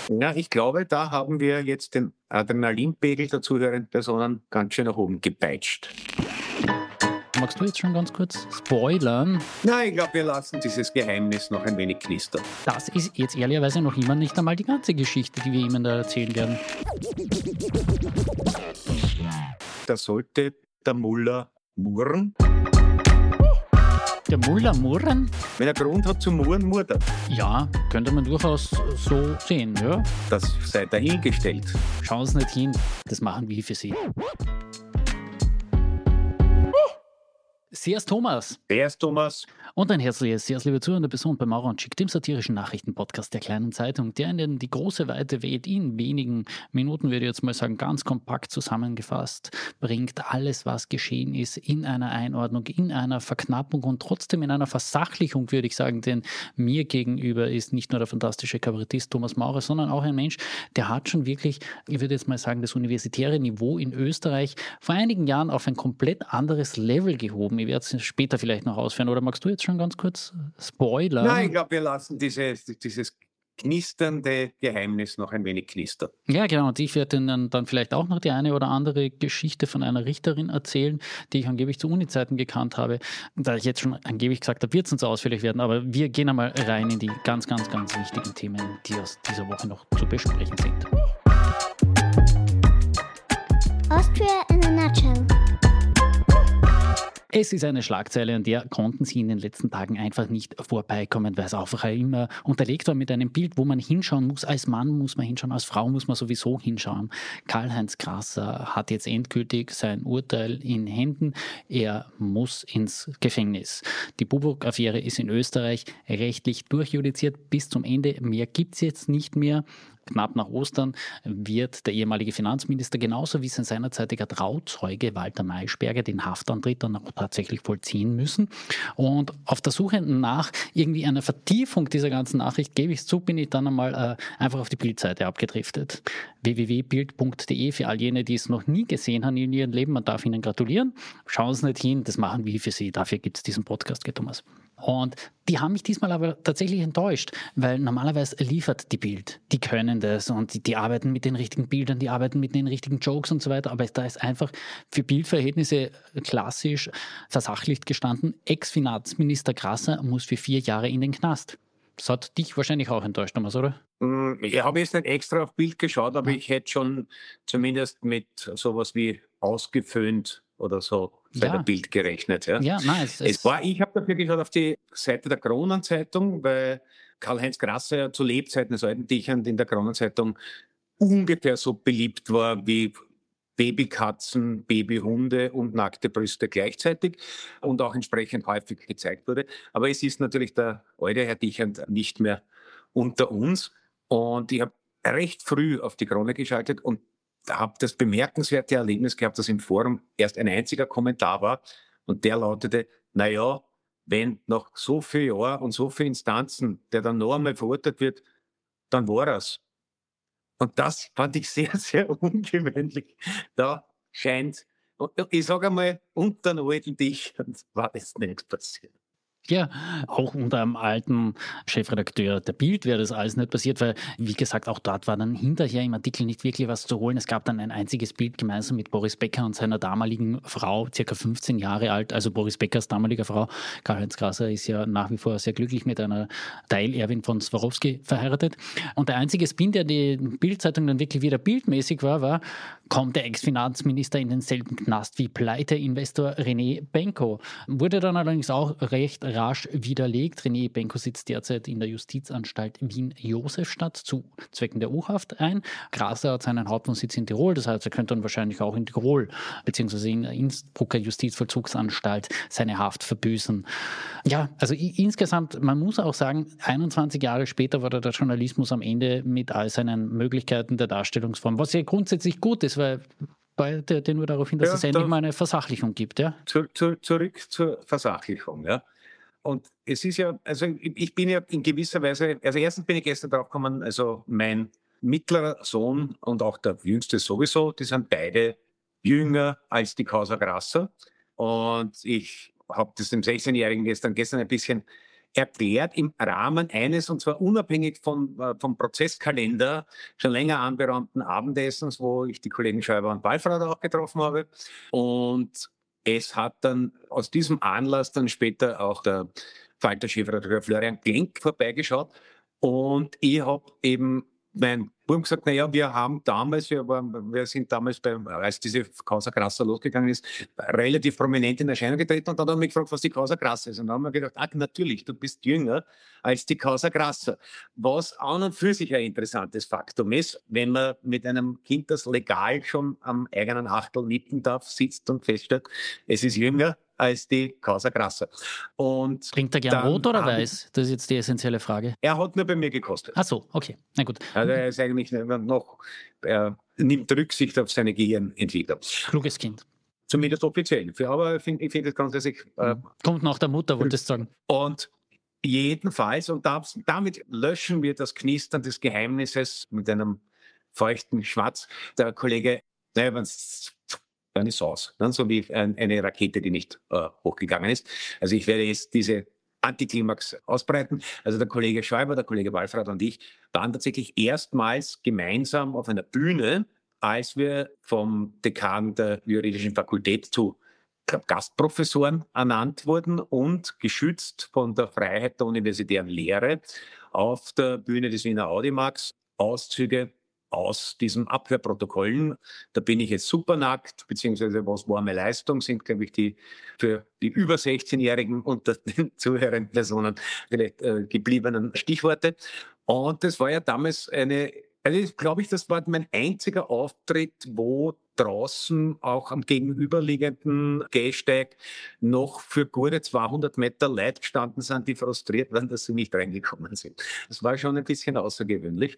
Ja, ich glaube, da haben wir jetzt den Adrenalinpegel der zuhörenden Personen ganz schön nach oben gepeitscht. Magst du jetzt schon ganz kurz spoilern? Nein, ich glaube, wir lassen dieses Geheimnis noch ein wenig knistern. Das ist jetzt ehrlicherweise noch immer nicht einmal die ganze Geschichte, die wir Ihnen da erzählen werden. Da sollte der Muller murren. Der Muller murren? Wenn er Grund hat zu murren, murrt er. Ja, könnte man durchaus so sehen, ja. Das sei dahingestellt. Schauen Sie nicht hin, das machen wir für Sie. Servus Thomas. Wer ist Thomas? Und ein herzliches, sehr liebe zuhörende Person bei Maurer und Schick, dem satirischen Nachrichtenpodcast der kleinen Zeitung, der in die große Weite weht, in wenigen Minuten, würde ich jetzt mal sagen, ganz kompakt zusammengefasst, bringt alles, was geschehen ist, in einer Einordnung, in einer Verknappung und trotzdem in einer Versachlichung, würde ich sagen, denn mir gegenüber ist nicht nur der fantastische Kabarettist Thomas Maurer, sondern auch ein Mensch, der hat schon wirklich, ich würde jetzt mal sagen, das universitäre Niveau in Österreich vor einigen Jahren auf ein komplett anderes Level gehoben. Ich werde es später vielleicht noch ausführen. Oder magst du jetzt schon ganz kurz spoilern? Nein, ich glaube, wir lassen dieses knisternde Geheimnis noch ein wenig knistern. Ja, genau. Und ich werde Ihnen dann vielleicht auch noch die eine oder andere Geschichte von einer Richterin erzählen, die ich angeblich zu Uni-Zeiten gekannt habe. Da ich jetzt schon angeblich gesagt habe, wird es uns ausführlich werden. Aber wir gehen einmal rein in die ganz, ganz, ganz wichtigen Themen, die aus dieser Woche noch zu besprechen sind. Austria in a nutshell. Es ist eine Schlagzeile, an der konnten Sie in den letzten Tagen einfach nicht vorbeikommen, weil es einfach immer unterlegt war mit einem Bild, wo man hinschauen muss. Als Mann muss man hinschauen, als Frau muss man sowieso hinschauen. Karl-Heinz Grasser hat jetzt endgültig sein Urteil in Händen. Er muss ins Gefängnis. Die Buburg-Affäre ist in Österreich rechtlich durchjudiziert bis zum Ende. Mehr gibt es jetzt nicht mehr. Knapp nach Ostern wird der ehemalige Finanzminister genauso wie sein seinerzeitiger Trauzeuge Walter Maischberger den Haftantritt dann auch tatsächlich vollziehen müssen. Und auf der Suche nach irgendwie einer Vertiefung dieser ganzen Nachricht, gebe ich es zu, bin ich dann einmal einfach auf die Bildseite abgedriftet. www.bild.de für all jene, die es noch nie gesehen haben in ihrem Leben. Man darf ihnen gratulieren. Schauen Sie nicht hin, das machen wir für Sie. Dafür gibt es diesen Podcast, Thomas. Und die haben mich diesmal aber tatsächlich enttäuscht, weil normalerweise liefert die Bild. Die können das und die arbeiten mit den richtigen Bildern, die arbeiten mit den richtigen Jokes und so weiter. Aber da ist einfach für Bildverhältnisse klassisch versachlicht gestanden, Ex-Finanzminister Grasser muss für 4 Jahre in den Knast. Das hat dich wahrscheinlich auch enttäuscht, Thomas, oder? Ich habe jetzt nicht extra auf Bild geschaut, aber ich hätte schon zumindest mit sowas wie ausgeföhnt oder so bei der Bild gerechnet. Ja, nein, ich habe dafür geschaut auf die Seite der Kronenzeitung, weil Karl-Heinz Grasser ja zu Lebzeiten des alten Dichern in der Kronenzeitung ungefähr so beliebt war wie Babykatzen, Babyhunde und nackte Brüste gleichzeitig und auch entsprechend häufig gezeigt wurde. Aber es ist natürlich der alte Herr Dicher nicht mehr unter uns. Und ich habe recht früh auf die Krone geschaltet und habe das bemerkenswerte Erlebnis gehabt, dass im Forum erst ein einziger Kommentar war und der lautete, naja, wenn nach so vielen Jahren und so vielen Instanzen der dann noch einmal verurteilt wird, dann war er's. Und das fand ich sehr, sehr ungewöhnlich. Da scheint, ich sage einmal, unter den alten Dichtern war das nicht passiert. Ja, auch unter einem alten Chefredakteur der Bild wäre das alles nicht passiert, weil, wie gesagt, auch dort war dann hinterher im Artikel nicht wirklich was zu holen. Es gab dann ein einziges Bild gemeinsam mit Boris Becker und seiner damaligen Frau, circa 15 Jahre alt, also Boris Beckers damaliger Frau. Karl-Heinz Grasser ist ja nach wie vor sehr glücklich mit einer Teil-Erwin von Swarovski verheiratet. Und der einzige Spin, der die Bildzeitung dann wirklich wieder bildmäßig war, kommt der Ex-Finanzminister in denselben Knast wie Pleite-Investor René Benko. Wurde dann allerdings auch recht rasch widerlegt. René Benko sitzt derzeit in der Justizanstalt Wien-Josefstadt zu Zwecken der U-Haft ein. Grasser hat seinen Hauptwohnsitz in Tirol, das heißt, er könnte dann wahrscheinlich auch in Tirol bzw. in der Innsbrucker Justizvollzugsanstalt seine Haft verbüßen. Ja, also insgesamt, man muss auch sagen, 21 Jahre später war der Journalismus am Ende mit all seinen Möglichkeiten der Darstellungsform, was ja grundsätzlich gut ist, weil der nur darauf hin, dass es endlich mal eine Versachlichung gibt. Ja? Zurück zur Versachlichung. Ja. Und es ist ja, also ich bin ja in gewisser Weise, also erstens bin ich gestern drauf gekommen, also mein mittlerer Sohn und auch der jüngste sowieso, die sind beide jünger als die Causa Grasser. Und ich habe das dem 16-Jährigen gestern ein bisschen erklärt im Rahmen eines, und zwar unabhängig vom Prozesskalender, schon länger anberaumten Abendessens, wo ich die Kollegen Schäuber und Wallfrath auch getroffen habe. Und es hat dann aus diesem Anlass dann später auch der Falter-Chefredakteur Florian Klenk vorbeigeschaut. Und ich habe eben meinen Buben gesagt, naja, wir sind damals, als diese Causa Grassa losgegangen ist, relativ prominent in Erscheinung getreten, und dann haben wir mich gefragt, was die Causa Grassa ist. Und dann haben wir gedacht, natürlich, du bist jünger als die Causa Grassa. Was an und für sich ein interessantes Faktum ist, wenn man mit einem Kind, das legal schon am eigenen Achtel nippen darf, sitzt und feststellt, es ist jünger als die Causa Grassa. Und trinkt er gern rot oder weiß? Das ist jetzt die essentielle Frage. Er hat nur bei mir gekostet. Ach so, okay, na gut. Also er ist eigentlich er nimmt Rücksicht auf seine Gehirnentwicklung. Kluges Kind. Zumindest offiziell. Aber ich finde das grundsätzlich... Kommt nach der Mutter, wolltest du sagen. Und jedenfalls, und damit löschen wir das Knistern des Geheimnisses mit einem feuchten Schwatz. Der Kollege, dann ist es aus. Dann so wie eine Rakete, die nicht hochgegangen ist. Also ich werde jetzt diese Antiklimax ausbreiten. Also der Kollege Schäuber, der Kollege Wallfrath und ich waren tatsächlich erstmals gemeinsam auf einer Bühne, als wir vom Dekan der Juridischen Fakultät zu Gastprofessoren ernannt wurden und geschützt von der Freiheit der universitären Lehre auf der Bühne des Wiener Audimax Auszüge aus diesen Abhörprotokollen. Da bin ich jetzt super nackt, beziehungsweise was warme Leistung sind, glaube ich, die für die über 16-Jährigen unter den zuhörenden Personen gebliebenen Stichworte. Und das war ja damals das war mein einziger Auftritt, wo draußen auch am gegenüberliegenden Gehsteig noch für gute 200 Meter Leute gestanden sind, die frustriert waren, dass sie nicht reingekommen sind. Das war schon ein bisschen außergewöhnlich.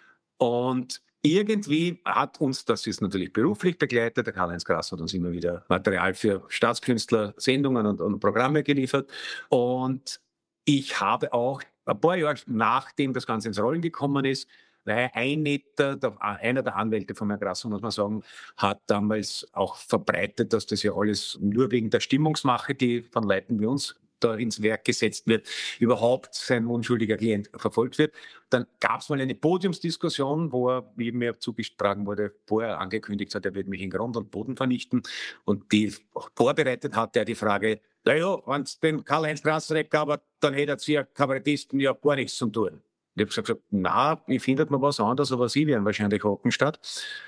Und irgendwie hat uns, das ist natürlich beruflich begleitet, der Karl-Heinz Grasser hat uns immer wieder Material für Staatskünstler, Sendungen und Programme geliefert. Und ich habe auch ein paar Jahre nachdem das Ganze ins Rollen gekommen ist, weil einer der Anwälte von Herrn Grasser, muss man sagen, hat damals auch verbreitet, dass das ja alles nur wegen der Stimmungsmache, die von Leuten wie uns da ins Werk gesetzt wird, überhaupt sein unschuldiger Klient verfolgt wird. Dann gab es mal eine Podiumsdiskussion, wo er, wie mir zugetragen wurde, vorher angekündigt hat, er wird mich in Grund und Boden vernichten. Und die vorbereitet hat er die Frage, naja, wenn es den Karl-Heinz Grasser nicht gab, dann hätte er Kabarettisten ja gar nichts zu tun. Ich habe gesagt, na, ich findet mir was anderes, aber Sie werden wahrscheinlich hocken statt.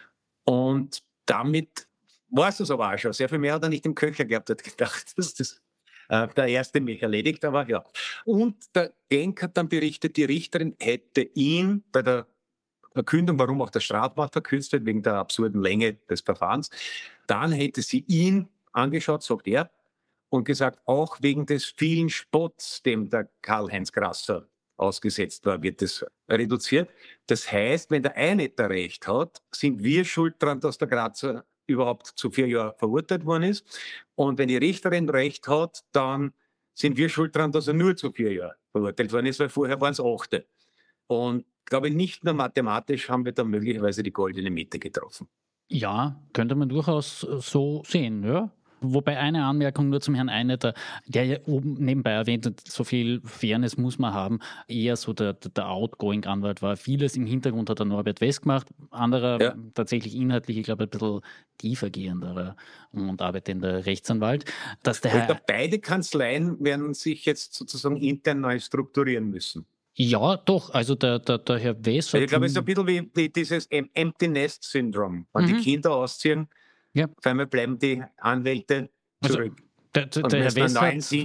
Und damit war es das aber auch schon. Sehr viel mehr hat er nicht im Köcher gehabt, hat gedacht, dass das der erste mich erledigt, aber ja. Und der Genk hat dann berichtet, die Richterin hätte ihn bei der Verkündung, warum auch der Strafmaß verkürzt wird, wegen der absurden Länge des Verfahrens, dann hätte sie ihn angeschaut, sagt er, und gesagt, auch wegen des vielen Spotts, dem der Karl-Heinz Grasser ausgesetzt war, wird das reduziert. Das heißt, wenn der eine da Recht hat, sind wir schuld daran, dass der Grasser überhaupt zu 4 Jahren verurteilt worden ist. Und wenn die Richterin Recht hat, dann sind wir schuld daran, dass er nur zu 4 Jahren verurteilt worden ist, weil vorher waren es 8. Und ich glaube, nicht nur mathematisch haben wir da möglicherweise die goldene Mitte getroffen. Ja, könnte man durchaus so sehen, ja. Wobei eine Anmerkung nur zum Herrn Einetter, der ja oben nebenbei erwähnt hat, so viel Fairness muss man haben, eher so der Outgoing-Anwalt war. Vieles im Hintergrund hat der Norbert West gemacht, anderer tatsächlich inhaltlich, ich glaube, ein bisschen tiefergehenderer und arbeitender Rechtsanwalt. Dass der glaube, beide Kanzleien werden sich jetzt sozusagen intern neu strukturieren müssen. Ja, doch. Also der Herr West... Ich glaube, es ist ein bisschen wie dieses Empty Nest Syndrom. Wenn die Kinder ausziehen, auf einmal bleiben die Anwälte zurück. Also, der Herr West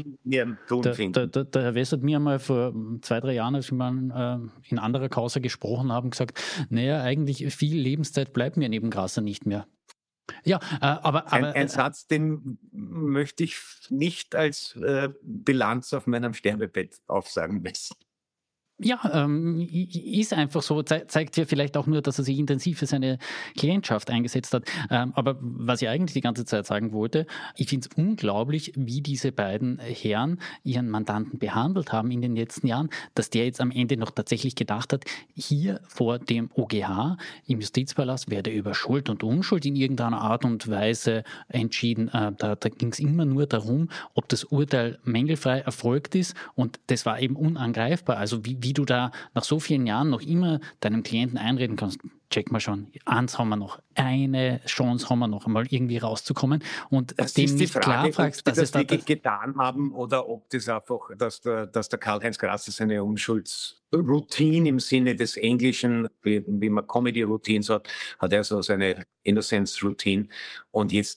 der Herr West hat mir einmal vor 2-3 Jahren, als wir mal in anderer Causa gesprochen haben, gesagt, naja, eigentlich viel Lebenszeit bleibt mir neben Grasser nicht mehr. Ja, aber ein Satz, den möchte ich nicht als Bilanz auf meinem Sterbebett aufsagen müssen. Ja, ist einfach so, zeigt ja vielleicht auch nur, dass er sich intensiv für seine Klientschaft eingesetzt hat. Aber was ich eigentlich die ganze Zeit sagen wollte, ich finde es unglaublich, wie diese beiden Herren ihren Mandanten behandelt haben in den letzten Jahren, dass der jetzt am Ende noch tatsächlich gedacht hat, hier vor dem OGH im Justizpalast werde über Schuld und Unschuld in irgendeiner Art und Weise entschieden. Da ging es immer nur darum, ob das Urteil mängelfrei erfolgt ist, und das war eben unangreifbar. Also wie du da nach so vielen Jahren noch immer deinem Klienten einreden kannst, check mal schon, eins haben wir noch, eine Chance haben wir noch einmal irgendwie rauszukommen, und Das dem ist die nicht Frage, klar ob fragst, sie dass es das da... wirklich getan haben oder ob das einfach, dass der Karl-Heinz Grasser seine Unschuldsroutine im Sinne des Englischen, wie man Comedy-Routine sagt, hat er so seine Innocence-Routine, und jetzt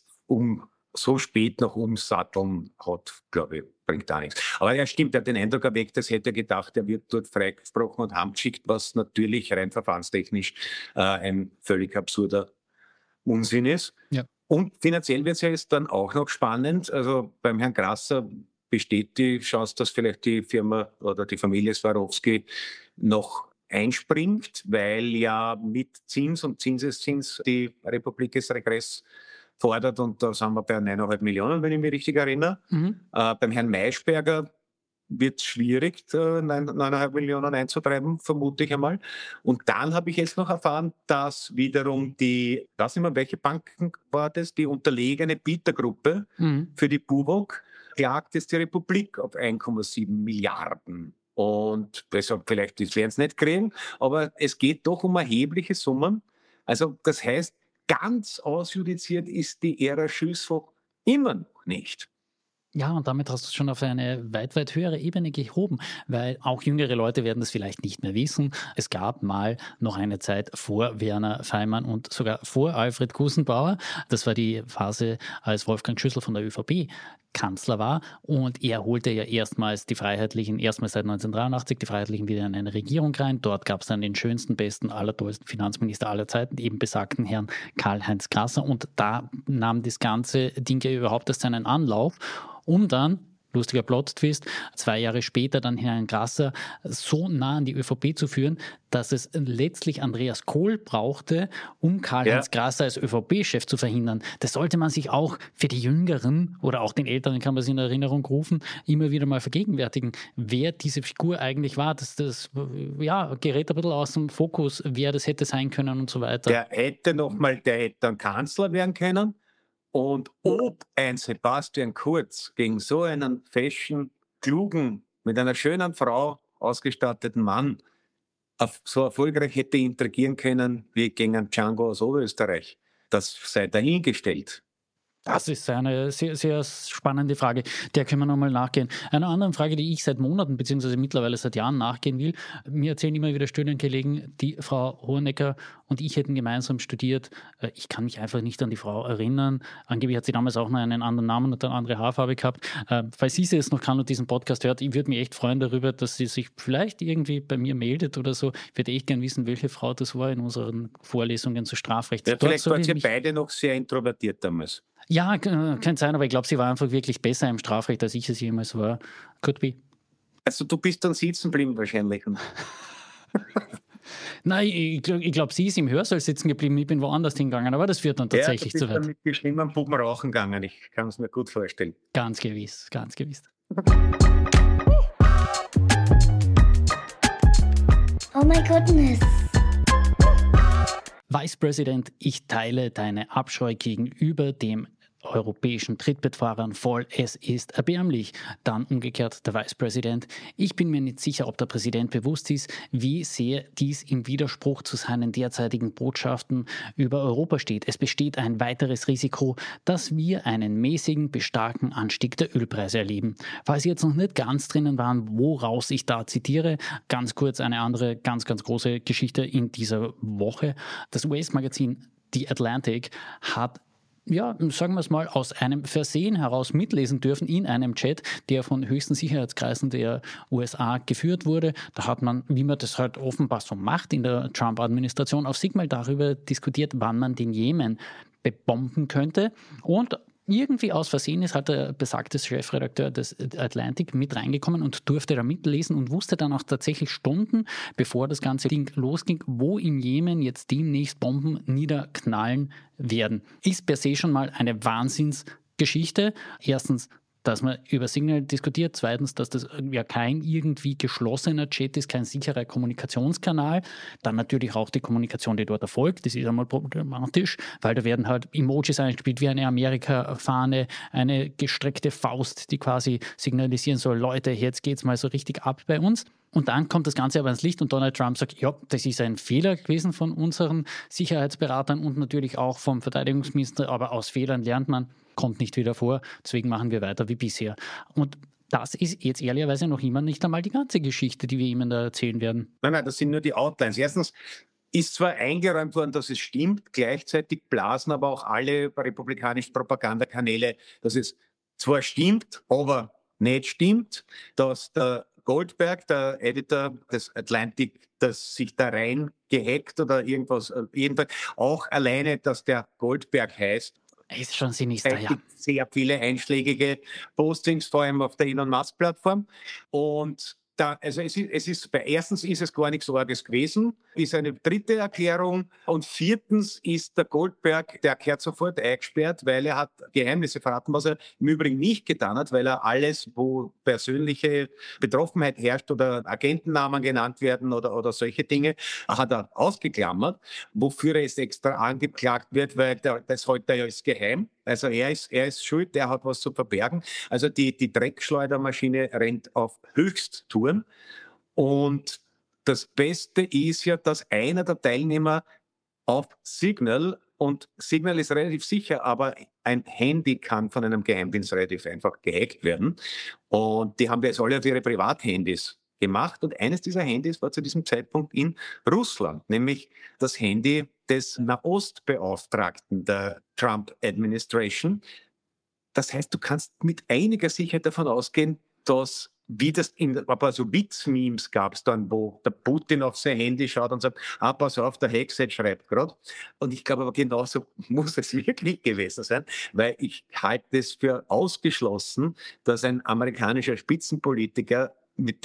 so spät noch umsatteln hat, glaube ich, bringt da nichts. Aber ja, stimmt, er hat den Eindruck erweckt, das hätte er gedacht, er wird dort freigesprochen und heimgeschickt, was natürlich rein verfahrenstechnisch ein völlig absurder Unsinn ist. Ja. Und finanziell wird es ja jetzt dann auch noch spannend. Also beim Herrn Grasser besteht die Chance, dass vielleicht die Firma oder die Familie Swarovski noch einspringt, weil ja mit Zins und Zinseszins die Republik des Regress fordert, und da sind wir bei 9,5 Millionen, wenn ich mich richtig erinnere. Beim Herrn Maischberger wird es schwierig, 9,5 Millionen einzutreiben, vermute ich einmal. Und dann habe ich jetzt noch erfahren, dass wiederum ich weiß nicht mehr, welche Banken war das, die unterlegene Bietergruppe für die BUWOG klagt jetzt die Republik auf 1,7 Milliarden. Und deshalb vielleicht, das werden es nicht kriegen, aber es geht doch um erhebliche Summen. Also das heißt, ganz ausjudiziert ist die Ära Schüssel immer noch nicht. Ja, und damit hast du es schon auf eine weit, weit höhere Ebene gehoben, weil auch jüngere Leute werden das vielleicht nicht mehr wissen. Es gab mal noch eine Zeit vor Werner Feimann und sogar vor Alfred Gusenbauer. Das war die Phase, als Wolfgang Schüssel von der ÖVP Kanzler war, und er holte ja erstmals seit 1983 die Freiheitlichen wieder in eine Regierung rein. Dort gab es dann den schönsten, besten, allertollsten Finanzminister aller Zeiten, eben besagten Herrn Karl-Heinz Grasser, und da nahm das ganze Ding ja überhaupt erst seinen Anlauf, um dann, lustiger Plot-Twist, 2 Jahre später dann Herrn Grasser so nah an die ÖVP zu führen, dass es letztlich Andreas Kohl brauchte, um Karl-Heinz Grasser als ÖVP-Chef zu verhindern. Das sollte man sich auch für die Jüngeren oder auch den Älteren, kann man sich in Erinnerung rufen, immer wieder mal vergegenwärtigen, wer diese Figur eigentlich war. Das gerät ein bisschen aus dem Fokus, wer das hätte sein können und so weiter. Der hätte dann Kanzler werden können. Und ob ein Sebastian Kurz gegen so einen feschen, klugen, mit einer schönen Frau ausgestatteten Mann so erfolgreich hätte intrigieren können wie gegen einen Django aus Oberösterreich, das sei dahingestellt. Das ist eine sehr, sehr spannende Frage. Der können wir nochmal nachgehen. Eine andere Frage, die ich seit Monaten bzw. mittlerweile seit Jahren nachgehen will. Mir erzählen immer wieder Studienkollegen, die Frau Hohenecker und ich hätten gemeinsam studiert. Ich kann mich einfach nicht an die Frau erinnern. Angeblich hat sie damals auch noch einen anderen Namen und eine andere Haarfarbe gehabt. Falls sie jetzt noch kann und diesen Podcast hört, ich würde mich echt freuen darüber, dass sie sich vielleicht irgendwie bei mir meldet oder so. Ich würde echt gern wissen, welche Frau das war in unseren Vorlesungen zu Strafrecht. Ja, vielleicht waren sie beide noch sehr introvertiert damals. Ja, kann sein, aber ich glaube, sie war einfach wirklich besser im Strafrecht, als ich es jemals war. Could be. Also du bist dann sitzen geblieben wahrscheinlich. Nein, ich glaube, sie ist im Hörsaal sitzen geblieben, ich bin woanders hingegangen, aber das wird dann tatsächlich zu weit. Du bist dann mit geschlimmen Puppen rauchen gegangen, ich kann es mir gut vorstellen. Ganz gewiss, ganz gewiss. Oh my goodness. Vicepräsident, ich teile deine Abscheu gegenüber dem europäischen Trittbettfahrern voll. Es ist erbärmlich. Dann umgekehrt der Vicepräsident. Ich bin mir nicht sicher, ob der Präsident bewusst ist, wie sehr dies im Widerspruch zu seinen derzeitigen Botschaften über Europa steht. Es besteht ein weiteres Risiko, dass wir einen mäßigen bis starken Anstieg der Ölpreise erleben. Falls Sie jetzt noch nicht ganz drinnen waren, woraus ich da zitiere, ganz kurz eine andere ganz, ganz große Geschichte in dieser Woche. Das US-Magazin The Atlantic hat, ja, sagen wir es mal, aus einem Versehen heraus mitlesen dürfen in einem Chat, der von höchsten Sicherheitskreisen der USA geführt wurde. Da hat man, wie man das halt offenbar so macht in der Trump-Administration, auf sich mal darüber diskutiert, wann man den Jemen bebomben könnte. Und irgendwie aus Versehen ist halt der besagte Chefredakteur des Atlantic mit reingekommen und durfte da mitlesen und wusste dann auch tatsächlich Stunden, bevor das ganze Ding losging, wo in Jemen jetzt demnächst Bomben niederknallen werden. Ist per se schon mal eine Wahnsinnsgeschichte. Erstens, dass man über Signal diskutiert. Zweitens, dass das ja kein irgendwie geschlossener Chat ist, kein sicherer Kommunikationskanal. Dann natürlich auch die Kommunikation, die dort erfolgt. Das ist einmal problematisch, weil da werden halt Emojis eingespielt wie eine Amerika-Fahne, eine gestreckte Faust, die quasi signalisieren soll, Leute, jetzt geht's mal so richtig ab bei uns. Und dann kommt das Ganze aber ans Licht und Donald Trump sagt, ja, das ist ein Fehler gewesen von unseren Sicherheitsberatern und natürlich auch vom Verteidigungsminister, aber aus Fehlern lernt man, kommt nicht wieder vor, deswegen machen wir weiter wie bisher. Und das ist jetzt ehrlicherweise noch immer nicht einmal die ganze Geschichte, die wir Ihnen da erzählen werden. Nein, das sind nur die Outlines. Erstens ist zwar eingeräumt worden, dass es stimmt, gleichzeitig blasen aber auch alle republikanischen Propagandakanäle, dass es zwar stimmt, aber nicht stimmt, dass der Goldberg, der Editor des Atlantic, dass sich da rein gehackt oder irgendwas, jedenfalls auch alleine, dass der Goldberg heißt, Ist schon sinister, ja. sehr viele einschlägige Postings, vor allem auf der Elon Musk-Plattform. Und also erstens ist es gar nichts Arges gewesen, ist eine dritte Erklärung. Und viertens ist der Goldberg, der gehört sofort eingesperrt, weil er hat Geheimnisse verraten, was er im Übrigen nicht getan hat, weil er alles, wo persönliche Betroffenheit herrscht oder Agentennamen genannt werden oder solche Dinge, hat er ausgeklammert, wofür er jetzt extra angeklagt wird, weil das heute ja ist geheim. Also er ist schuld, der hat was zu verbergen. Also die Dreckschleudermaschine rennt auf Höchsttouren. Und das Beste ist ja, dass einer der Teilnehmer auf Signal, und Signal ist relativ sicher, aber ein Handy kann von einem Geheimdienst relativ einfach gehackt werden. Und die haben wir jetzt alle auf ihre Privathandys gemacht. Und eines dieser Handys war zu diesem Zeitpunkt in Russland, nämlich das Handy des Nahostbeauftragten der Trump-Administration. Das heißt, du kannst mit einiger Sicherheit davon ausgehen, dass, wie das in ein paar so Witz-Memes gab es dann, wo der Putin auf sein Handy schaut und sagt, pass auf, der Hexet schreibt gerade. Und ich glaube aber genauso muss es wirklich gewesen sein, weil ich halte es für ausgeschlossen, dass ein amerikanischer Spitzenpolitiker mit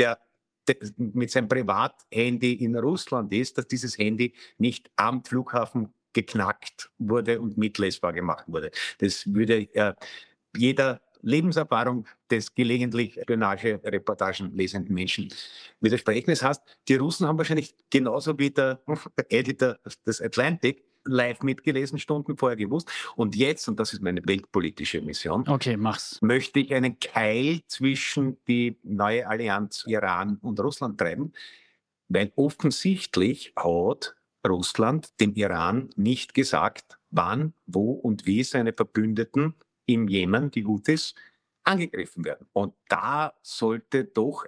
seinem Privathandy in Russland ist, dass dieses Handy nicht am Flughafen geknackt wurde und mitlesbar gemacht wurde. Das würde jeder Lebenserfahrung des gelegentlich Spionage-Reportagen lesenden Menschen widersprechen. Das heißt, die Russen haben wahrscheinlich genauso wie der Editor des Atlantic live mitgelesen, Stunden vorher gewusst. Und jetzt, und das ist meine weltpolitische Mission, okay, mach's, möchte ich einen Keil zwischen die neue Allianz Iran und Russland treiben, weil offensichtlich hat Russland dem Iran nicht gesagt, wann, wo und wie seine Verbündeten im Jemen, die Houthis, angegriffen werden. Und da sollte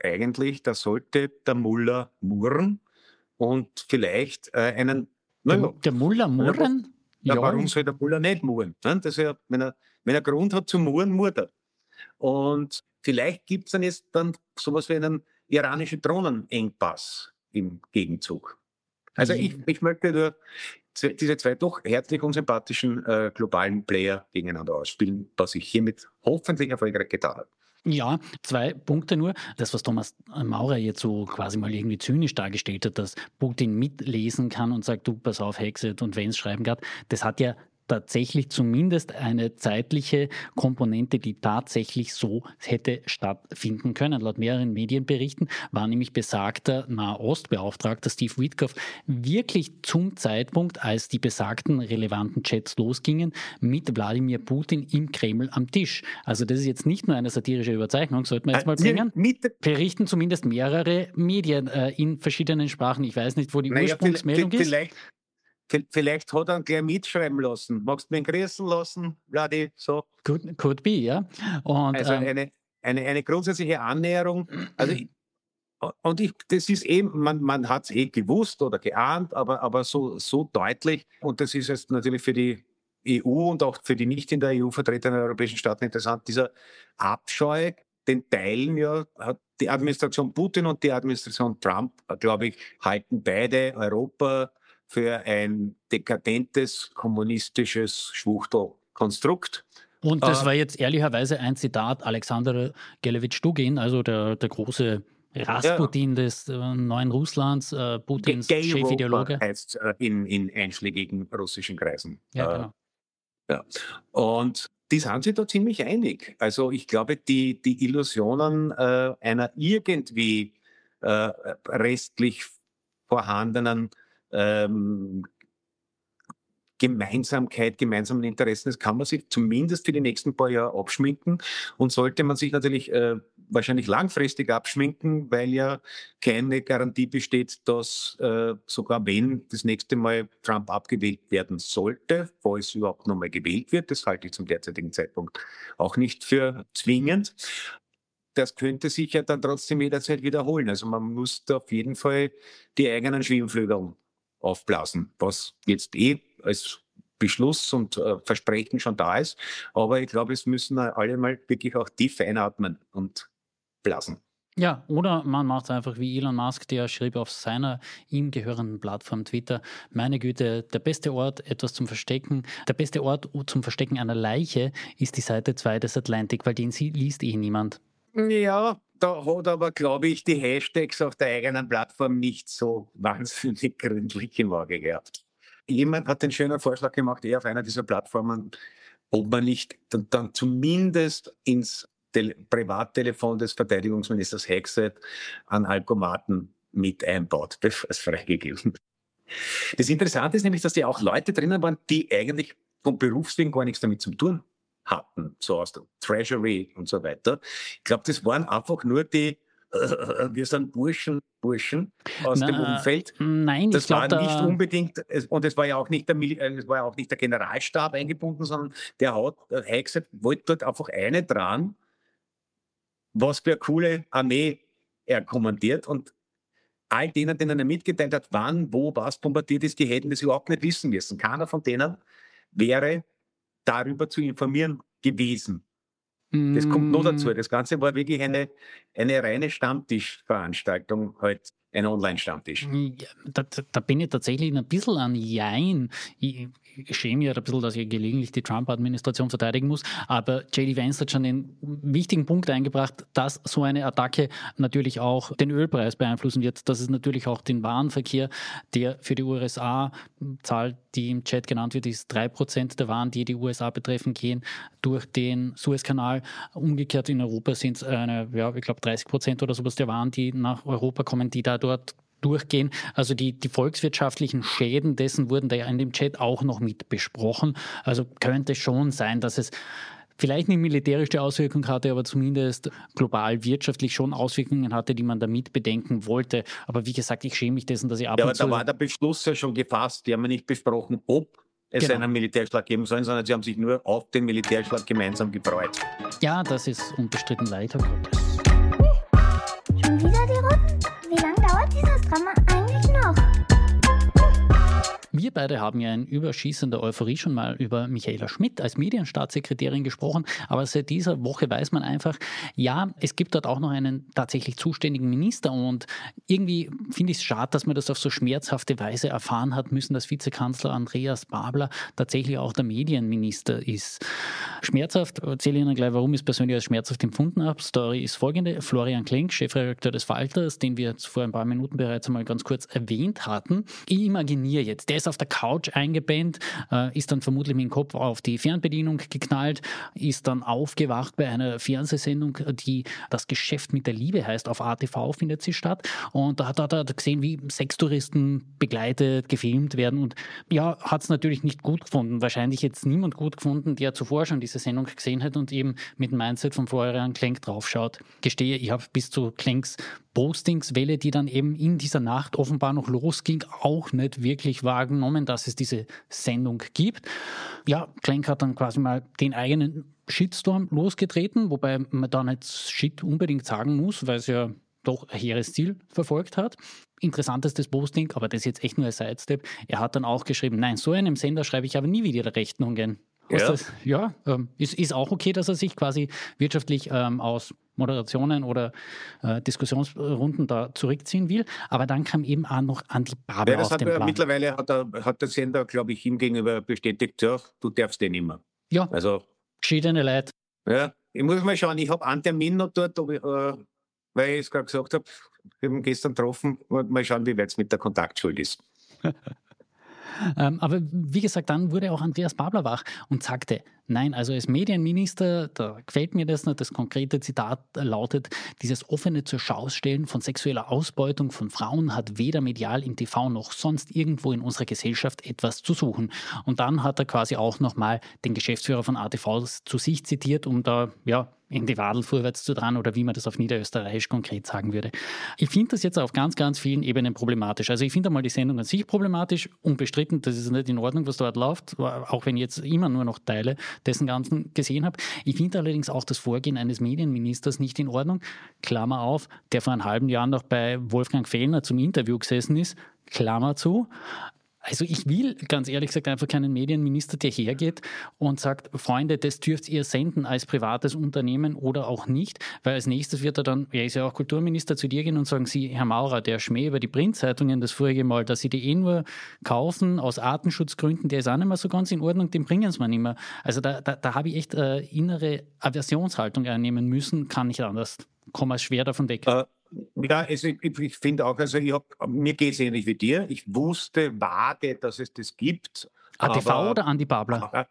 der Mullah murren und vielleicht Der Mullah murren? Ja, warum soll der Mullah nicht murren? Das ist ja, wenn er Grund hat zu murren, murrt er. Und vielleicht gibt es dann jetzt sowas wie einen iranischen Drohnenengpass im Gegenzug. Also ich möchte nur diese zwei doch herzlich unsympathischen globalen Player gegeneinander ausspielen, was ich hiermit hoffentlich erfolgreich getan habe. Ja, 2 Punkte nur. Das, was Thomas Maurer jetzt so quasi mal irgendwie zynisch dargestellt hat, dass Putin mitlesen kann und sagt, du, pass auf, Hexet und Vance schreiben gerade, das hat ja tatsächlich zumindest eine zeitliche Komponente, die tatsächlich so hätte stattfinden können. Laut mehreren Medienberichten war nämlich besagter Nahostbeauftragter Steve Witkoff wirklich zum Zeitpunkt, als die besagten relevanten Chats losgingen, mit Wladimir Putin im Kreml am Tisch. Also das ist jetzt nicht nur eine satirische Überzeichnung, sollten wir jetzt mal bringen. Berichten zumindest mehrere Medien in verschiedenen Sprachen. Ich weiß nicht, wo die Ursprungsmeldung ist. Vielleicht hat er ihn gleich mitschreiben lassen. Magst du mich grüßen lassen, Vladi? So. Could be, ja. Und, also eine grundsätzliche Annäherung. Also das ist eben, man hat es gewusst oder geahnt, aber so deutlich. Und das ist jetzt natürlich für die EU und auch für die nicht in der EU vertretenen europäischen Staaten interessant. Dieser Abscheu, den teilen ja die Administration Putin und die Administration Trump, glaube ich, halten beide Europa für ein dekadentes, kommunistisches Schwuchtelkonstrukt. Und das war jetzt ehrlicherweise ein Zitat Alexander Gelewitsch-Dugin, also der große Rasputin des neuen Russlands, Putins Chefideologe. Heißt in einschlägigen russischen Kreisen. Ja, genau. Ja. Und die sind sich da ziemlich einig. Also ich glaube, die Illusionen einer irgendwie restlich vorhandenen Gemeinsamkeit, gemeinsamen Interessen, das kann man sich zumindest für die nächsten paar Jahre abschminken und sollte man sich natürlich wahrscheinlich langfristig abschminken, weil ja keine Garantie besteht, dass sogar wenn das nächste Mal Trump abgewählt werden sollte, falls überhaupt nochmal gewählt wird, das halte ich zum derzeitigen Zeitpunkt auch nicht für zwingend. Das könnte sich ja dann trotzdem jederzeit wiederholen. Also man muss da auf jeden Fall die eigenen Schwimmflügel aufblasen, was jetzt als Beschluss und Versprechen schon da ist. Aber ich glaube, es müssen alle mal wirklich auch tief einatmen und blasen. Ja, oder man macht es einfach wie Elon Musk, der schrieb auf seiner ihm gehörenden Plattform Twitter: Meine Güte, der beste Ort, etwas zum Verstecken, der beste Ort zum Verstecken einer Leiche ist die Seite 2 des Atlantik, weil den liest niemand. Ja, da hat aber, glaube ich, die Hashtags auf der eigenen Plattform nicht so wahnsinnig gründlich im Auge gehabt. Jemand hat den schönen Vorschlag gemacht, auf einer dieser Plattformen, ob man nicht dann zumindest ins Privattelefon des Verteidigungsministers Hexet an Alkomaten mit einbaut, bevor es freigegeben. Das Interessante ist nämlich, dass ja auch Leute drinnen waren, die eigentlich vom Berufswegen gar nichts damit zu tun hatten, so aus der Treasury und so weiter. Ich glaube, das waren einfach nur die, wir sind Burschen aus dem Umfeld. Nein, das war nicht unbedingt, und es war ja auch nicht der Generalstab eingebunden, sondern der Hexet wollte dort einfach eine dran, was für eine coole Armee er kommandiert, und all denen er mitgeteilt hat, wann, wo, was bombardiert ist, die hätten das überhaupt nicht wissen müssen. Keiner von denen wäre darüber zu informieren gewesen. Das kommt noch dazu. Das Ganze war wirklich eine reine Stammtischveranstaltung, halt ein Online-Stammtisch. Da bin ich tatsächlich ein bisschen an Jein. Ich schäme mich ja ein bisschen, dass ich gelegentlich die Trump-Administration verteidigen muss, aber J.D. Vance hat schon den wichtigen Punkt eingebracht, dass so eine Attacke natürlich auch den Ölpreis beeinflussen wird, dass es natürlich auch den Warenverkehr, der für die USA Zahl, die im Chat genannt wird, ist 3% der Waren, die USA betreffen, gehen durch den Suezkanal. Umgekehrt in Europa sind es ich glaube 30% oder sowas der Waren, die nach Europa kommen, die da dort durchgehen. Also die volkswirtschaftlichen Schäden dessen wurden da ja in dem Chat auch noch mit besprochen. Also könnte schon sein, dass es vielleicht eine militärische Auswirkung hatte, aber zumindest global wirtschaftlich schon Auswirkungen hatte, die man damit bedenken wollte. Aber wie gesagt, ich schäme mich dessen, dass ich ab und zu... Ja, aber da war der Beschluss ja schon gefasst. Die haben ja nicht besprochen, ob es einen Militärschlag geben soll, sondern sie haben sich nur auf den Militärschlag gemeinsam gefreut. Ja, das ist unbestritten, leider Gottes. Schon wieder die Runden? Wie lange dauert dieses Drama eigentlich noch? Wir beide haben ja in überschießender Euphorie schon mal über Michaela Schmidt als Medienstaatssekretärin gesprochen, aber seit dieser Woche weiß man einfach, ja, es gibt dort auch noch einen tatsächlich zuständigen Minister, und irgendwie finde ich es schade, dass man das auf so schmerzhafte Weise erfahren hat müssen, dass Vizekanzler Andreas Babler tatsächlich auch der Medienminister ist. Schmerzhaft, erzähle Ihnen gleich, warum ich es persönlich als schmerzhaft empfunden habe. Story ist folgende: Florian Klenk, Chefredakteur des Falters, den wir jetzt vor ein paar Minuten bereits einmal ganz kurz erwähnt hatten. Ich imaginiere jetzt, der ist auf der Couch eingepennt, ist dann vermutlich mit dem Kopf auf die Fernbedienung geknallt, ist dann aufgewacht bei einer Fernsehsendung, die Das Geschäft mit der Liebe heißt. Auf ATV findet sie statt, und da hat er gesehen, wie Sextouristen begleitet, gefilmt werden, und ja, hat es natürlich nicht gut gefunden. Wahrscheinlich jetzt niemand gut gefunden, der zuvor schon diese Sendung gesehen hat und eben mit dem Mindset von Florian Klenk draufschaut. Gestehe, ich habe bis zu Klenks Postingswelle, die dann eben in dieser Nacht offenbar noch losging, auch nicht wirklich wahrgenommen, dass es diese Sendung gibt. Ja, Klenk hat dann quasi mal den eigenen Shitstorm losgetreten, wobei man da nicht Shit unbedingt sagen muss, weil es ja doch ein hehres Ziel verfolgt hat. Interessantestes Posting, aber das ist jetzt echt nur ein Sidestep. Er hat dann auch geschrieben: Nein, so einem Sender schreibe ich aber nie wieder Rechnungen. Ist auch okay, dass er sich quasi wirtschaftlich aus Moderationen oder Diskussionsrunden da zurückziehen will. Aber dann kam eben auch noch Andi Babler auf den Plan. Mittlerweile hat der Sender, glaube ich, ihm gegenüber bestätigt, ja, du darfst den immer. Ja. Also Geschiedene Leute. Ja, ich muss mal schauen, ich habe einen Termin noch dort, weil ich es gerade gesagt habe, wir haben gestern getroffen, mal schauen, wie weit es mit der Kontaktschuld ist. Aber wie gesagt, dann wurde auch Andreas Babler wach und sagte, nein, also als Medienminister, da gefällt mir das nicht, das konkrete Zitat lautet, dieses offene Zur-Schau-Stellen von sexueller Ausbeutung von Frauen hat weder medial im TV noch sonst irgendwo in unserer Gesellschaft etwas zu suchen. Und dann hat er quasi auch nochmal den Geschäftsführer von ATV zu sich zitiert, um da, in die Wadel vorwärts zu dran oder wie man das auf Niederösterreichisch konkret sagen würde. Ich finde das jetzt auf ganz, ganz vielen Ebenen problematisch. Also ich finde einmal die Sendung an sich problematisch, unbestritten, das ist nicht in Ordnung, was dort läuft, auch wenn ich jetzt immer nur noch Teile dessen Ganzen gesehen habe. Ich finde allerdings auch das Vorgehen eines Medienministers nicht in Ordnung. Klammer auf, der vor einem halben Jahr noch bei Wolfgang Fellner zum Interview gesessen ist, Klammer zu. Also ich will ganz ehrlich gesagt einfach keinen Medienminister, der hergeht und sagt, Freunde, das dürft ihr senden als privates Unternehmen oder auch nicht, weil als nächstes wird er dann, ist ja auch Kulturminister, zu dir gehen und sagen, Sie, Herr Maurer, der Schmäh über die Printzeitungen das vorige Mal, dass Sie die nur kaufen aus Artenschutzgründen, der ist auch nicht mehr so ganz in Ordnung, den bringen Sie mir nicht mehr. Also da habe ich echt innere Aversionshaltung einnehmen müssen, kann nicht anders. Komme schwer davon weg. Ja, also ich finde auch, mir geht es ähnlich wie dir. Ich wusste vage, dass es das gibt. ATV oder Andi Babler?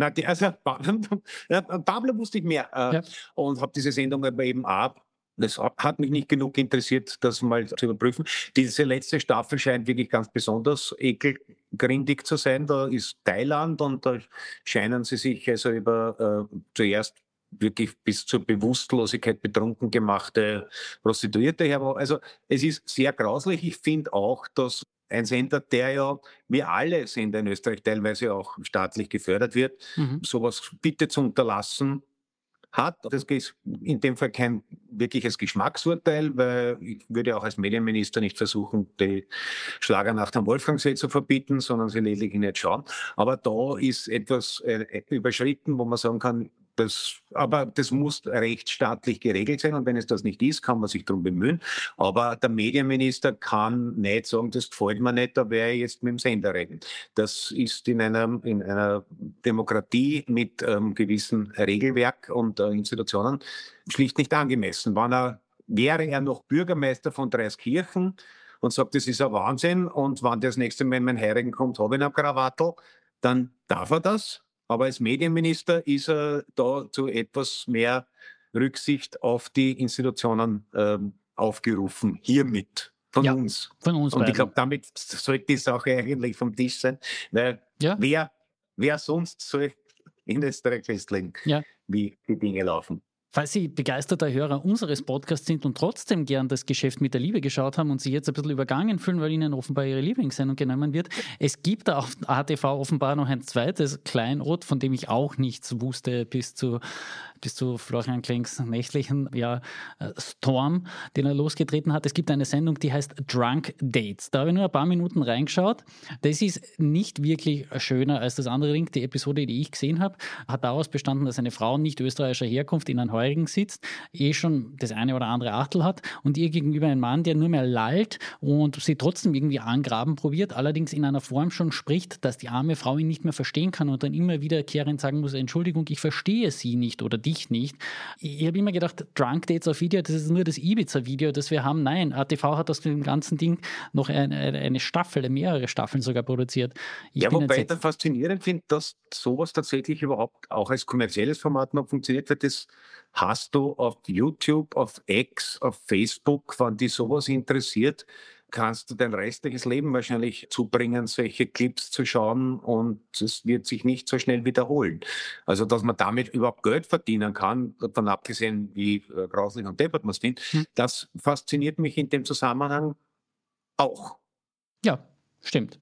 Babler wusste ich mehr und habe diese Sendung aber eben auch. Das hat mich nicht genug interessiert, das mal zu überprüfen. Diese letzte Staffel scheint wirklich ganz besonders ekelgründig zu sein. Da ist Thailand und da scheinen sie sich also über zuerst wirklich bis zur Bewusstlosigkeit betrunken gemachte Prostituierte her. Also es ist sehr grauslich. Ich finde auch, dass ein Sender, der ja wie alle Sender in Österreich teilweise auch staatlich gefördert wird, sowas bitte zu unterlassen hat. Das ist in dem Fall kein wirkliches Geschmacksurteil, weil ich würde auch als Medienminister nicht versuchen, die Schlager nach dem Wolfgangsee zu verbieten, sondern sie lediglich nicht schauen. Aber da ist etwas überschritten, wo man sagen kann, aber das muss rechtsstaatlich geregelt sein und wenn es das nicht ist, kann man sich darum bemühen. Aber der Medienminister kann nicht sagen, das gefällt mir nicht, da werde ich jetzt mit dem Sender reden. Das ist in einer Demokratie mit gewissen Regelwerk und Institutionen schlicht nicht angemessen. Wäre er noch Bürgermeister von Dreiskirchen und sagt, das ist ein Wahnsinn und wenn der das nächste Mal in mein Heirigen kommt, habe ich einen Krawattel, dann darf er das. Aber als Medienminister ist er da zu etwas mehr Rücksicht auf die Institutionen aufgerufen, hiermit, von uns. Von uns. Und ich glaube, damit sollte die Sache eigentlich vom Tisch sein, weil wer sonst soll in Österreich festlegen, wie die Dinge laufen. Falls Sie begeisterter Hörer unseres Podcasts sind und trotzdem gern das Geschäft mit der Liebe geschaut haben und sich jetzt ein bisschen übergangen fühlen, weil Ihnen offenbar Ihre Lieblingssendung genommen wird, es gibt auf ATV offenbar noch ein zweites Kleinod, von dem ich auch nichts wusste bis zu Florian Klenks nächtlichen Storm, den er losgetreten hat. Es gibt eine Sendung, die heißt Drunk Dates. Da habe ich nur ein paar Minuten reingeschaut. Das ist nicht wirklich schöner als das andere Ding. Die Episode, die ich gesehen habe, hat daraus bestanden, dass eine Frau nicht österreichischer Herkunft in einem Heurigen sitzt, schon das eine oder andere Achtel hat und ihr gegenüber ein Mann, der nur mehr lallt und sie trotzdem irgendwie angraben probiert, allerdings in einer Form schon spricht, dass die arme Frau ihn nicht mehr verstehen kann und dann immer wiederkehrend sagen muss, Entschuldigung, ich verstehe Sie nicht oder dich nicht. Ich habe immer gedacht, Drunk Dates auf Video, das ist nur das Ibiza-Video, das wir haben. Nein, ATV hat aus dem ganzen Ding noch eine Staffel, mehrere Staffeln sogar produziert. Wobei ich dann faszinierend finde, dass sowas tatsächlich überhaupt auch als kommerzielles Format noch funktioniert, weil das hast du auf YouTube, auf X, auf Facebook, wenn dich sowas interessiert, kannst du dein restliches Leben wahrscheinlich zubringen, solche Clips zu schauen und es wird sich nicht so schnell wiederholen. Also, dass man damit überhaupt Geld verdienen kann, davon abgesehen, wie grauslich und deppert man es findet, das fasziniert mich in dem Zusammenhang auch. Ja, stimmt.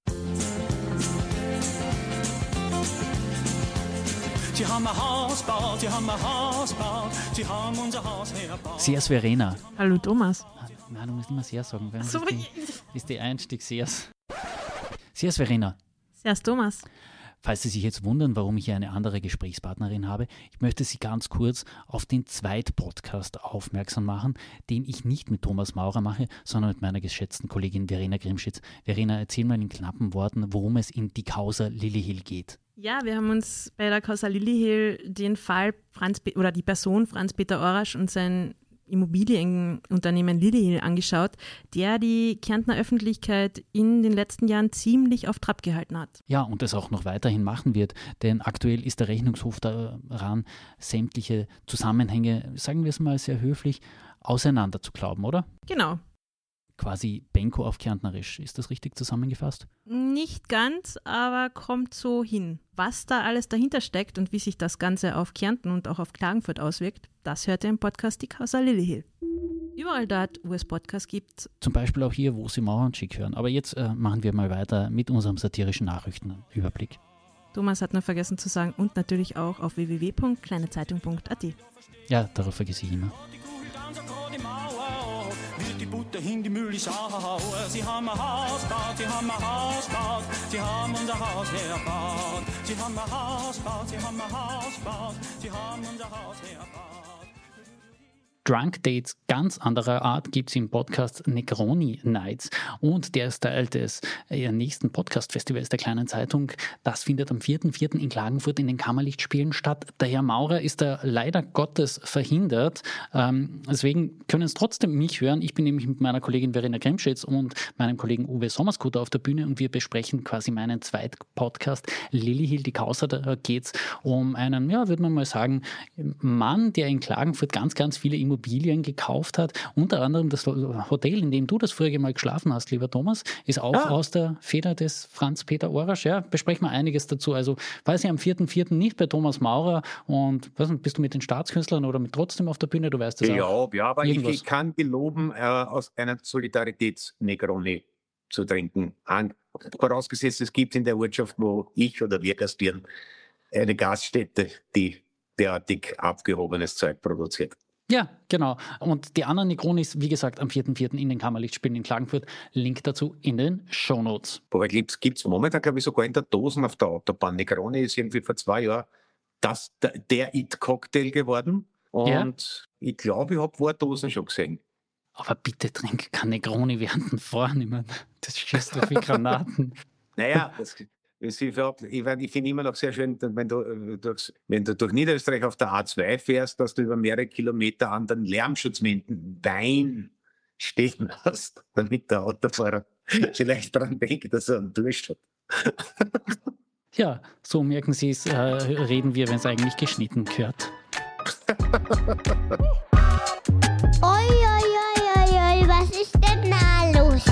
Sie haben ein Haus gebaut, sie haben ein Haus gebaut, sie haben unser Haus hergebaut. Sears Verena. Hallo Thomas. Nein, du musst immer sehr sagen, weil So, ist die Einstieg Sears. Sears Verena. Sears Thomas. Falls Sie sich jetzt wundern, warum ich hier eine andere Gesprächspartnerin habe, ich möchte Sie ganz kurz auf den Zweitpodcast aufmerksam machen, den ich nicht mit Thomas Maurer mache, sondern mit meiner geschätzten Kollegin Verena Grimschitz. Verena, erzähl mal in knappen Worten, worum es in Die Causa Lilly Hill geht. Ja, wir haben uns bei der Causa Lillihill den Fall die Person Franz-Peter Orasch und sein Immobilienunternehmen Lillihill angeschaut, der die Kärntner Öffentlichkeit in den letzten Jahren ziemlich auf Trab gehalten hat. Ja, und das auch noch weiterhin machen wird, denn aktuell ist der Rechnungshof daran, sämtliche Zusammenhänge, sagen wir es mal sehr höflich, auseinander zu glauben, oder? Genau. Quasi Benko auf Kärntnerisch. Ist das richtig zusammengefasst? Nicht ganz, aber kommt so hin. Was da alles dahinter steckt und wie sich das Ganze auf Kärnten und auch auf Klagenfurt auswirkt, das hört ihr im Podcast Die Causa Lillihill. Überall dort, wo es Podcasts gibt. Zum Beispiel auch hier, wo Sie Mauer und Schick hören. Aber jetzt machen wir mal weiter mit unserem satirischen Nachrichtenüberblick. Thomas hat nur vergessen zu sagen und natürlich auch auf www.kleinezeitung.at. Ja, darauf vergesse ich immer. Die Butter in die Mühle Sau. Sie haben ein Haus gebaut, sie haben ein Haus gebaut, sie haben unser Haus hergebaut. Sie haben ein Haus gebaut, sie haben ein Haus gebaut, sie haben unser Haus hergebaut. Drunk Dates ganz anderer Art gibt es im Podcast Negroni Nights und der ist Teil des nächsten Podcast-Festivals der Kleinen Zeitung. Das findet am 4.4. in Klagenfurt in den Kammerlichtspielen statt. Der Herr Maurer ist da leider Gottes verhindert. Deswegen können es trotzdem mich hören. Ich bin nämlich mit meiner Kollegin Verena Grimschitz und meinem Kollegen Uwe Sommerskuter auf der Bühne und wir besprechen quasi meinen zweiten Podcast Lillihill, die Causa. Da geht es um einen, ja, würde man mal sagen, Mann, der in Klagenfurt ganz, ganz viele Immobilien gekauft hat. Unter anderem das Hotel, in dem du das vorige Mal geschlafen hast, lieber Thomas, ist auch aus der Feder des Franz-Peter Orasch. Ja, besprechen wir einiges dazu. Also, falls ihr am 4.4. nicht bei Thomas Maurer und bist du mit den Staatskünstlern oder mit trotzdem auf der Bühne, du weißt das auch. Ja, aber ich kann geloben, aus einer Solidaritätsnegroni zu trinken. Vorausgesetzt, es gibt in der Ortschaft, wo ich oder wir gastieren, eine Gaststätte, die derartig abgehobenes Zeug produziert. Ja, genau. Und die anderen Negronis, wie gesagt, am 4.4. in den Kammerlichtspielen in Klagenfurt. Link dazu in den Shownotes. Aber gibt es momentan, glaube ich, sogar in der Dosen auf der Autobahn. Negroni ist irgendwie vor 2 Jahren der It-Cocktail geworden. Und ich glaube, ich habe Wortdosen schon gesehen. Aber bitte trink kein Negroni während dem Vornehmen. Das schießt auf wie Granaten. Naja, ich finde immer noch sehr schön, wenn du durch Niederösterreich auf der A2 fährst, dass du über mehrere Kilometer an den Lärmschutzwänden Wein stehen hast, damit der Autofahrer vielleicht daran denkt, dass er einen Durst hat. Ja, so merken Sie es, reden wir, wenn es eigentlich geschnitten gehört. Oi, was ist denn da los?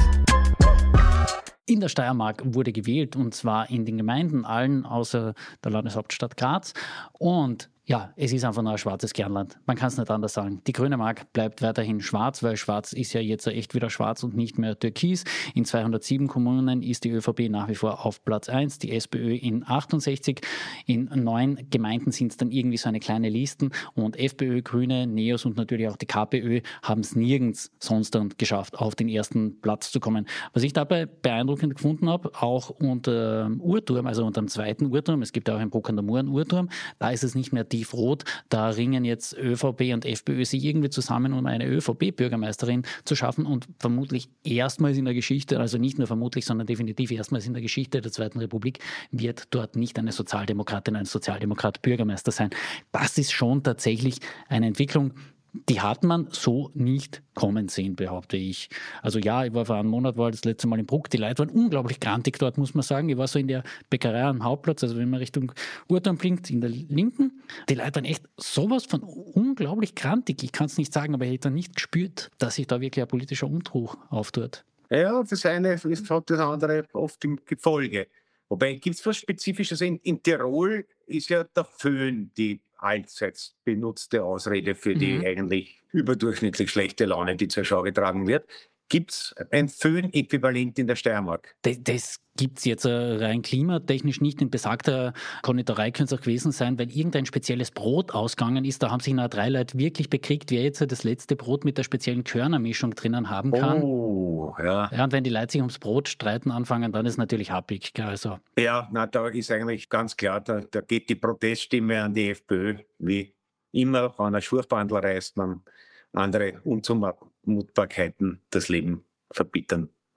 In der Steiermark wurde gewählt und zwar in den Gemeinden, allen außer der Landeshauptstadt Graz. Und ja, es ist einfach nur ein schwarzes Kernland. Man kann es nicht anders sagen. Die grüne Mark bleibt weiterhin schwarz, weil schwarz ist ja jetzt echt wieder schwarz und nicht mehr türkis. In 207 Kommunen ist die ÖVP nach wie vor auf Platz 1, die SPÖ in 68. In 9 Gemeinden sind es dann irgendwie so eine kleine Listen und FPÖ, Grüne, NEOS und natürlich auch die KPÖ haben es nirgends sonst dann geschafft, auf den ersten Platz zu kommen. Was ich dabei beeindruckend gefunden habe, auch unter Uhrturm, also unter dem zweiten Uhrturm, es gibt ja auch in Bruck an der Mur einen Uhrturm, da ist es nicht mehr tiefrot, da ringen jetzt ÖVP und FPÖ sich irgendwie zusammen, um eine ÖVP-Bürgermeisterin zu schaffen und vermutlich erstmals in der Geschichte, also nicht nur vermutlich, sondern definitiv erstmals in der Geschichte der Zweiten Republik wird dort nicht eine Sozialdemokratin, ein Sozialdemokrat Bürgermeister sein. Das ist schon tatsächlich eine Entwicklung, die hat man so nicht kommen sehen, behaupte ich. Also ja, ich war vor einem Monat, war das letzte Mal in Bruck, die Leute waren unglaublich grantig dort, muss man sagen. Ich war so in der Bäckerei am Hauptplatz, also wenn man Richtung Uhrturm blinkt, in der linken. Die Leute waren echt sowas von unglaublich grantig. Ich kann es nicht sagen, aber ich hätte nicht gespürt, dass sich da wirklich ein politischer Umbruch auftut. Ja, das eine hat das andere oft im Gefolge. Wobei, gibt es was Spezifisches? In Tirol ist ja der Föhn die allseits benutzte Ausrede für die eigentlich überdurchschnittlich schlechte Laune, die zur Schau getragen wird. Gibt es ein Föhn-Äquivalent in der Steiermark? Das gibt es jetzt rein klimatechnisch nicht. In besagter Konditorei könnte es auch gewesen sein, weil irgendein spezielles Brot ausgegangen ist. Da haben sich noch 3 Leute wirklich bekriegt, wer jetzt das letzte Brot mit der speziellen Körnermischung drinnen haben kann. Oh, ja. Ja, und wenn die Leute sich ums Brot streiten anfangen, dann ist es natürlich happig. Also. Ja, da ist eigentlich ganz klar, da geht die Proteststimme an die FPÖ, wie immer, wenn ein Schurfbandel reißt, man andere Unzumutbarkeiten das Leben verbittern.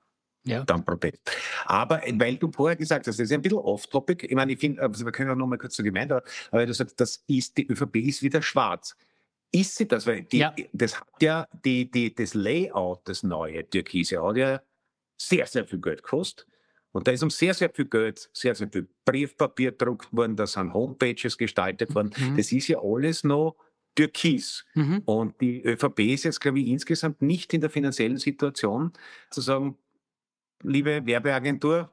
dann Protest. Aber weil du vorher gesagt hast, das ist ein bisschen off-topic, ich meine, ich finde, also wir können auch noch mal kurz zur Gemeinde, aber du sagst, die ÖVP ist wieder schwarz. Ist sie das? Weil das hat ja das Layout, das neue Türkise, hat ja sehr, sehr viel Geld gekostet. Und da ist um sehr, sehr viel Geld, sehr, sehr viel Briefpapier gedruckt worden, da sind Homepages gestaltet worden. Das ist ja alles noch türkis. Und die ÖVP ist jetzt, glaube ich, insgesamt nicht in der finanziellen Situation, zu sagen, liebe Werbeagentur,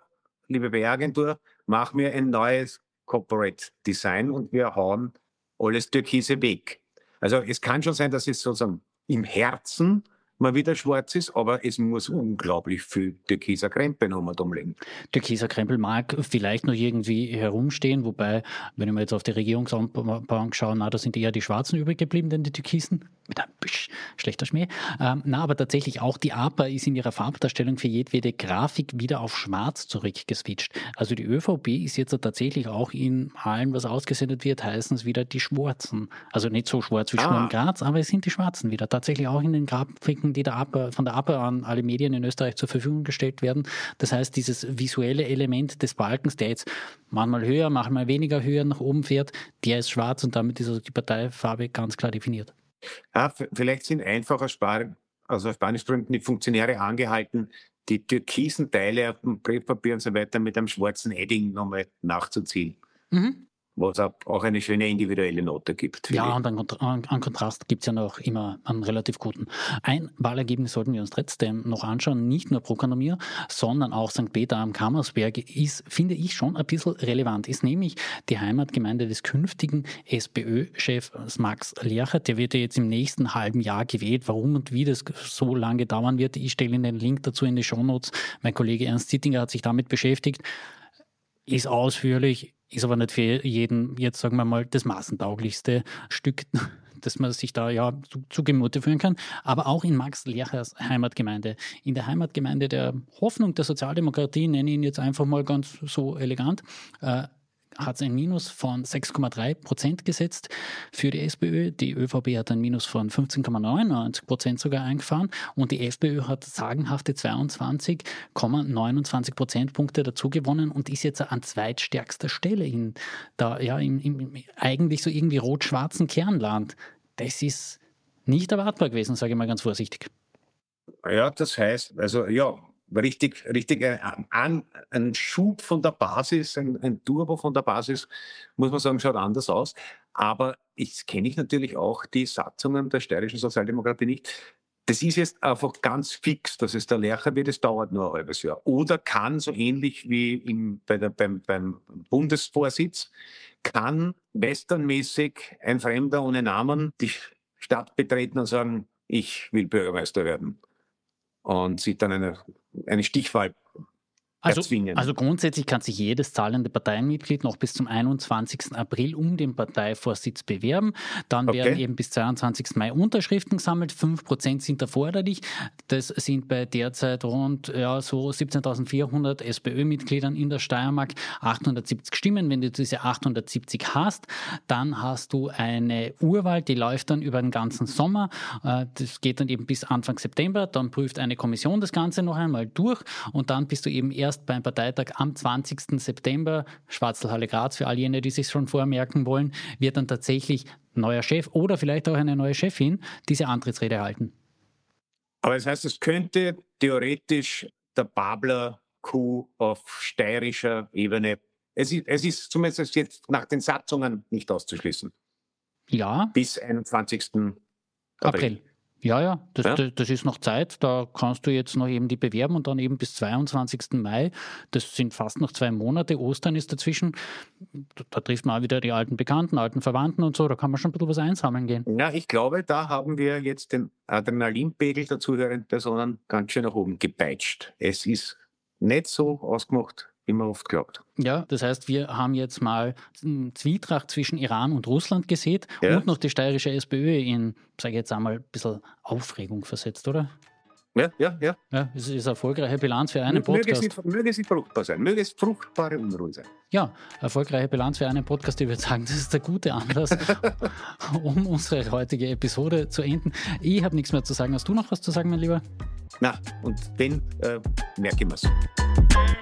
mach mir ein neues Corporate Design und wir hauen alles Türkise weg. Also es kann schon sein, dass es sozusagen im Herzen mal wieder schwarz ist, aber es muss unglaublich viel türkiser Krempel noch mal umlegen. Türkiser Krempel mag vielleicht noch irgendwie herumstehen, wobei, wenn ich mir jetzt auf die Regierungsbank schaue, da sind eher die Schwarzen übrig geblieben, denn die Türkisen, mit einem schlechter Schmäh. Aber tatsächlich auch die APA ist in ihrer Farbdarstellung für jedwede Grafik wieder auf schwarz zurückgeswitcht. Also die ÖVP ist jetzt tatsächlich auch in allem, was ausgesendet wird, heißen es wieder die Schwarzen. Also nicht so schwarz wie Sturm Graz, aber es sind die Schwarzen wieder. Tatsächlich auch in den Grafiken, die von der APA an alle Medien in Österreich zur Verfügung gestellt werden. Das heißt, dieses visuelle Element des Balkens, der jetzt manchmal höher, manchmal weniger höher nach oben fährt, der ist schwarz und damit ist also die Parteifarbe ganz klar definiert. Vielleicht sind einfach aus Spanisch Gründen die Funktionäre angehalten, die türkisen Teile auf dem Briefpapier und so weiter mit einem schwarzen Edding nochmal nachzuziehen. Was auch eine schöne individuelle Note gibt. Ja, und an Kontrast gibt es ja noch immer einen relativ guten. Ein Wahlergebnis sollten wir uns trotzdem noch anschauen, nicht nur Prokonomier, sondern auch St. Peter am Kammersberg ist, finde ich, schon ein bisschen relevant. Ist nämlich die Heimatgemeinde des künftigen SPÖ-Chefs Max Lerchert. Der wird ja jetzt im nächsten halben Jahr gewählt. Warum und wie das so lange dauern wird, ich stelle Ihnen den Link dazu in die Shownotes. Mein Kollege Ernst Zittinger hat sich damit beschäftigt. Ist ausführlich, ist aber nicht für jeden, jetzt sagen wir mal, das maßentauglichste Stück, dass man sich da zu Gemüte führen kann. Aber auch in Max Lercherts Heimatgemeinde. In der Heimatgemeinde der Hoffnung der Sozialdemokratie, nenne ich ihn jetzt einfach mal ganz so elegant, hat es ein Minus von 6,3% gesetzt für die SPÖ. Die ÖVP hat ein Minus von 15,99% sogar eingefahren und die FPÖ hat sagenhafte 22,29 Prozentpunkte dazu gewonnen und ist jetzt an zweitstärkster Stelle im eigentlich so irgendwie rot-schwarzen Kernland. Das ist nicht erwartbar gewesen, sage ich mal ganz vorsichtig. Ja, das heißt, also richtig ein Schub von der Basis, ein Turbo von der Basis, muss man sagen, schaut anders aus. Aber kenne ich natürlich auch die Satzungen der steirischen Sozialdemokratie nicht. Das ist jetzt einfach ganz fix, dass es der Lercher wird, es dauert nur ein halbes Jahr. Oder kann, so ähnlich wie beim Bundesvorsitz, kann westernmäßig ein Fremder ohne Namen die Stadt betreten und sagen, ich will Bürgermeister werden. Und sich dann eine Stichwahl erzwingen. Also grundsätzlich kann sich jedes zahlende Parteienmitglied noch bis zum 21. April um den Parteivorsitz bewerben. Dann werden eben bis 22. Mai Unterschriften gesammelt. 5% sind erforderlich. Das sind bei derzeit rund so 17.400 SPÖ-Mitgliedern in der Steiermark 870 Stimmen. Wenn du diese 870 hast, dann hast du eine Urwahl, die läuft dann über den ganzen Sommer. Das geht dann eben bis Anfang September. Dann prüft eine Kommission das Ganze noch einmal durch und dann bist du eben erst beim Parteitag am 20. September, Schwarzlhalle Graz, für all jene, die sich schon vormerken wollen, wird dann tatsächlich neuer Chef oder vielleicht auch eine neue Chefin diese Antrittsrede halten. Aber das heißt, es könnte theoretisch der Babler-Coup auf steirischer Ebene, es ist zumindest jetzt nach den Satzungen nicht auszuschließen. Ja. Bis 21. April. Ja, das ist noch Zeit. Da kannst du jetzt noch eben die bewerben und dann eben bis 22. Mai. Das sind fast noch 2 Monate. Ostern ist dazwischen. Da trifft man auch wieder die alten Bekannten, alten Verwandten und so. Da kann man schon ein bisschen was einsammeln gehen. Ja, ich glaube, da haben wir jetzt den Adrenalinpegel der zuhörenden Personen ganz schön nach oben gepeitscht. Es ist nicht so ausgemacht, wie man oft glaubt. Ja, das heißt, wir haben jetzt mal Zwietracht zwischen Iran und Russland gesät und noch die steirische SPÖ in, sage ich jetzt einmal, ein bisschen Aufregung versetzt, oder? Ja. Ja, es ist eine erfolgreiche Bilanz für einen Podcast. Möge sie fruchtbar sein, möge es fruchtbare Unruhe sein. Ja, erfolgreiche Bilanz für einen Podcast, ich würde sagen, das ist der gute Anlass, um unsere heutige Episode zu enden. Ich habe nichts mehr zu sagen. Hast du noch was zu sagen, mein Lieber? Na, und den merke ich mir's.